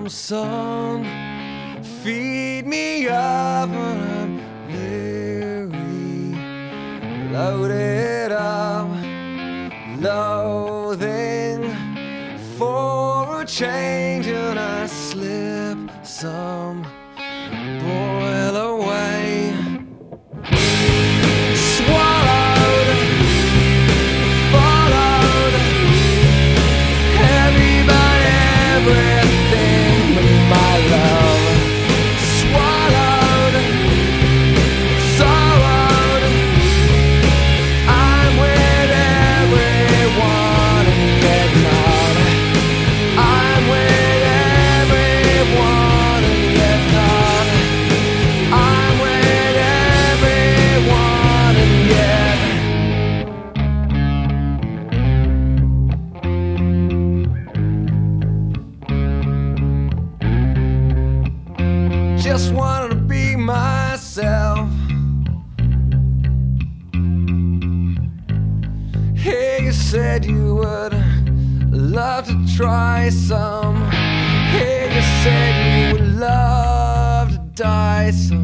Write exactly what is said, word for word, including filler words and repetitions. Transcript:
home, son. Feed me up when I'm weary. Load it up, loathing for a change, and I slip some, boil away. Swallowed, followed, heavy but everything but my love. Swallowed, sorrowed, I'm with everyone and yet not. I'm with everyone and yet not. I'm with everyone and yet. Just wanted to be myself. Hey, you said you would love to try some. Hey, you said you would love to die some.